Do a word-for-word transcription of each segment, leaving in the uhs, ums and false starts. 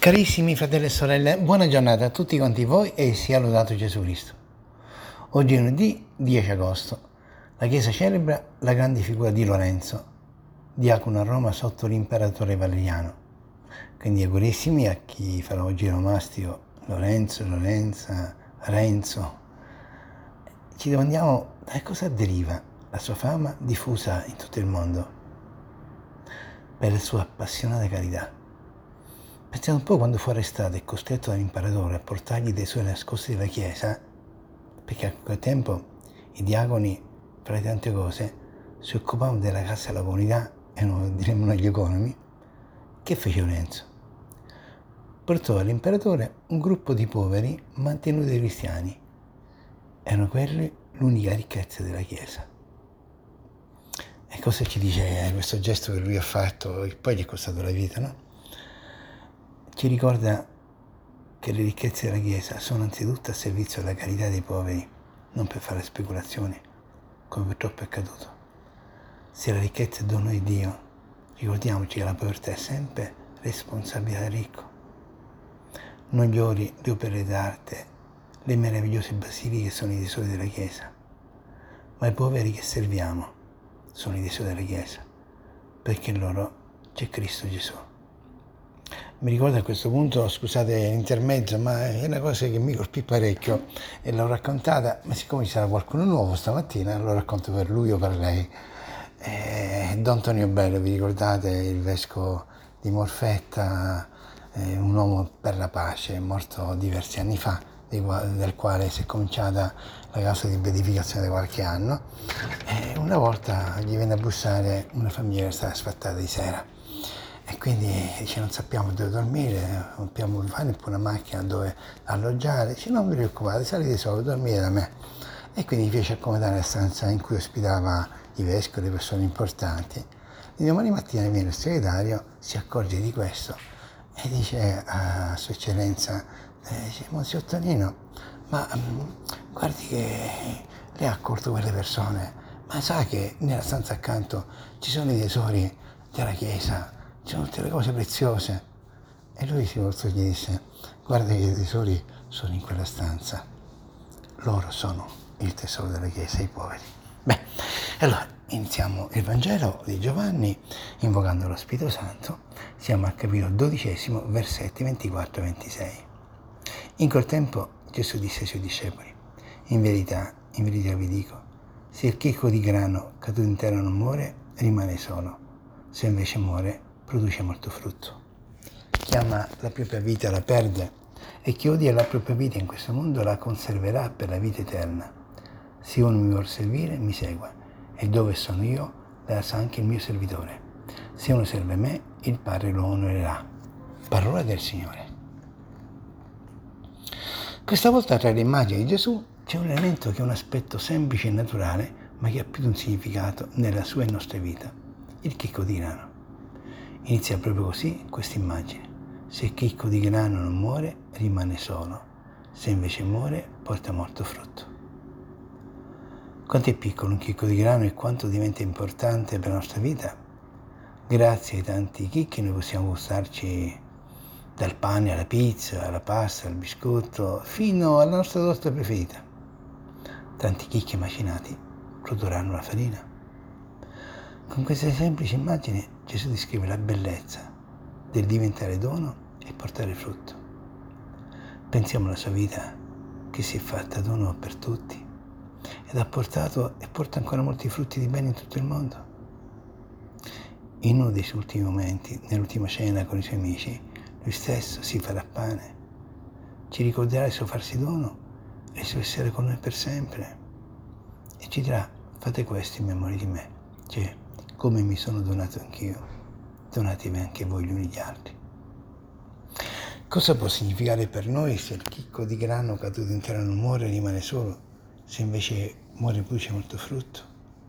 Carissimi fratelli e sorelle, buona giornata a tutti quanti voi e sia lodato Gesù Cristo. Oggi è lunedì dieci agosto. La Chiesa celebra la grande figura di Lorenzo, diacono a Roma sotto l'imperatore Valeriano. Quindi augurissimi a chi farà oggi l'onomastico Lorenzo, Lorenza, Renzo. Ci domandiamo da cosa deriva la sua fama diffusa in tutto il mondo per la sua appassionata carità. Pensiamo un po' quando fu arrestato e costretto dall'imperatore a portargli dei suoi nascosti della Chiesa, perché a quel tempo i diaconi, fra le tante cose, si occupavano della casa della comunità, erano, diremmo noi, gli economi. Che fece Lorenzo? Portò all'imperatore un gruppo di poveri mantenuti dai cristiani. Erano quelli l'unica ricchezza della Chiesa. E cosa ci dice questo gesto che lui ha fatto, e poi gli è costato la vita, no? Ci ricorda che le ricchezze della Chiesa sono anzitutto a servizio della carità dei poveri, non per fare speculazioni, come purtroppo è accaduto. Se la ricchezza è dono di Dio, ricordiamoci che la povertà è sempre responsabilità del ricco. Non gli ori, le opere d'arte, le meravigliose basiliche sono i tesori della Chiesa, ma i poveri che serviamo sono i tesori della Chiesa, perché in loro c'è Cristo Gesù. Mi ricordo a questo punto, scusate l'intermezzo, ma è una cosa che mi colpì parecchio e l'ho raccontata, ma siccome ci sarà qualcuno nuovo stamattina, lo racconto per lui o per lei. Eh, Don Tonio Bello, vi ricordate, il vescovo di Morfetta, eh, un uomo per la pace, morto diversi anni fa, del quale si è cominciata la causa di beatificazione da qualche anno. E una volta gli venne a bussare una famiglia che stava sfattata di sera. E quindi dice: non sappiamo dove dormire, non abbiamo neppure una macchina dove alloggiare. Dice: non vi preoccupate, salite solo, dormite da me. E quindi fece accomodare la stanza in cui ospitava i vescovi, le persone importanti. Il domani mattina viene il segretario, si accorge di questo e dice a Sua Eccellenza, eh, dice: Monsignor Tonino, ma um, guardi che lei ha accolto quelle persone, ma sa che nella stanza accanto ci sono i tesori della Chiesa, ci sono tutte le cose preziose. E lui si voltò e gli disse: guarda che i tesori sono in quella stanza, loro sono il tesoro della Chiesa, i poveri. Beh, allora iniziamo il Vangelo di Giovanni invocando lo Spirito Santo. Siamo al capitolo dodicesimo, versetti ventiquattro ventisei. In quel tempo Gesù disse ai suoi discepoli: in verità, in verità vi dico, se il chicco di grano caduto in terra non muore, rimane solo, se invece muore, produce molto frutto. Chi ama la propria vita la perde, e chi odia la propria vita in questo mondo la conserverà per la vita eterna. Se uno mi vuol servire, mi segua, e dove sono io, là sarà anche il mio servitore. Se uno serve me, il Padre lo onorerà. Parola del Signore. Questa volta tra le immagini di Gesù c'è un elemento che è un aspetto semplice e naturale, ma che ha più di un significato nella sua e nostra vita: il chicco di grano. Inizia proprio così questa immagine: se il chicco di grano non muore, rimane solo, se invece muore, porta molto frutto. Quanto è piccolo un chicco di grano e quanto diventa importante per la nostra vita? Grazie ai tanti chicchi noi possiamo gustarci dal pane alla pizza, alla pasta, al biscotto, fino alla nostra torta preferita. Tanti chicchi macinati produrranno la farina. Con questa semplice immagine Gesù descrive la bellezza del diventare dono e portare frutto. Pensiamo alla sua vita, che si è fatta dono per tutti ed ha portato e porta ancora molti frutti di bene in tutto il mondo. In uno dei suoi ultimi momenti, nell'ultima cena con i suoi amici, lui stesso si farà pane, ci ricorderà il suo farsi dono e il suo essere con noi per sempre, e ci dirà: fate questo in memoria di me, cioè come mi sono donato anch'io, donatevi anche voi gli uni gli altri. Cosa può significare per noi se il chicco di grano caduto in terra non muore, rimane solo, se invece muore e produce molto frutto?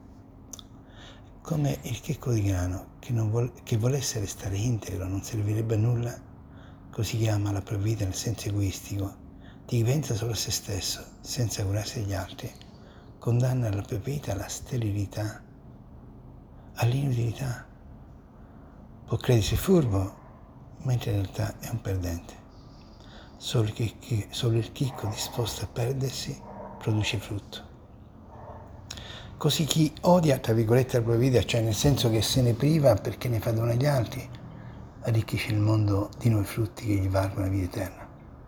Come il chicco di grano che, non vuole, che volesse restare integro, non servirebbe a nulla, così che ama la propria vita nel senso egoistico, di chi pensa solo a se stesso, senza curarsi degli altri, condanna la propria vita alla sterilità, all'inutilità. Può credersi furbo, mentre in realtà è un perdente. Solo il, solo il chicco disposto a perdersi produce frutto. Così chi odia, tra virgolette, la propria vita, cioè nel senso che se ne priva perché ne fa dono agli altri, arricchisce il mondo di nuovi frutti che gli valgono la vita eterna.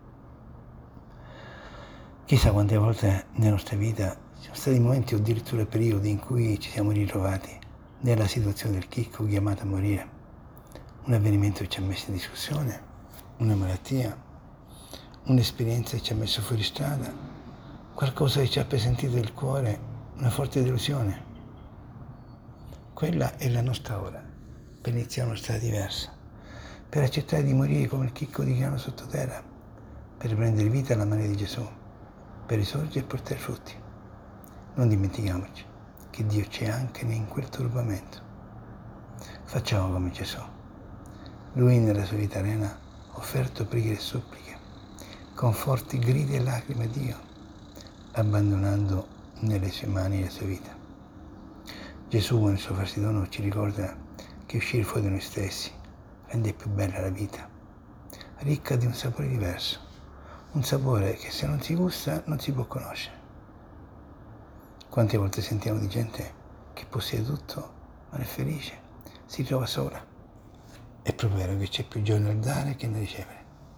Chissà quante volte nella nostra vita ci sono stati momenti o addirittura periodi in cui ci siamo ritrovati nella situazione del chicco chiamato a morire. Un avvenimento che ci ha messo in discussione, una malattia, un'esperienza che ci ha messo fuori strada, qualcosa che ci ha appesantito il cuore, una forte delusione. Quella è la nostra ora, per iniziare una strada diversa, per accettare di morire come il chicco di grano sottoterra, per prendere vita alla mano di Gesù, per risorgere e portare frutti. Non dimentichiamoci che Dio c'è anche in quel turbamento. Facciamo come Gesù. Lui nella sua vita arena ha offerto preghiere e suppliche, con forti grida e lacrime a Dio, abbandonando nelle sue mani la sua vita. Gesù nel suo farsi dono ci ricorda che uscire fuori da noi stessi rende più bella la vita, ricca di un sapore diverso, un sapore che se non si gusta non si può conoscere. Quante volte sentiamo di gente che possiede tutto ma non è felice, si trova sola. È proprio vero che c'è più gioia nel dare che nel ricevere.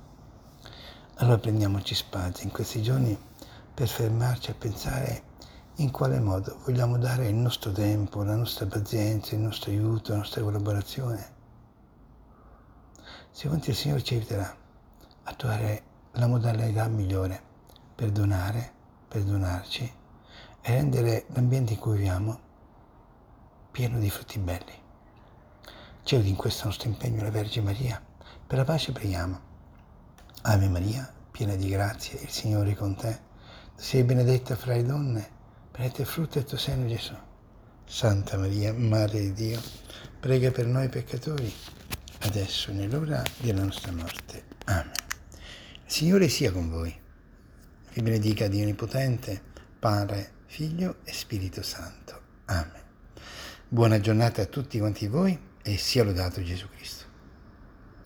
Allora prendiamoci spazi in questi giorni per fermarci a pensare in quale modo vogliamo dare il nostro tempo, la nostra pazienza, il nostro aiuto, la nostra collaborazione. Sicuramente il Signore ci aiuterà a trovare la modalità migliore per donare, per donarci e rendere l'ambiente in cui viviamo pieno di frutti belli. Ci aiuti in questo nostro impegno la Vergine Maria. Per la pace preghiamo. Ave Maria, piena di grazia, il Signore è con te. Tu sei benedetta fra le donne, benedetto è il frutto del tuo seno, Gesù. Santa Maria, Madre di Dio, prega per noi peccatori, adesso e nell'ora della nostra morte. Amen. Il Signore sia con voi. Vi benedica Dio Onnipotente, Padre, Figlio e Spirito Santo. Amen. Buona giornata a tutti quanti voi e sia lodato Gesù Cristo.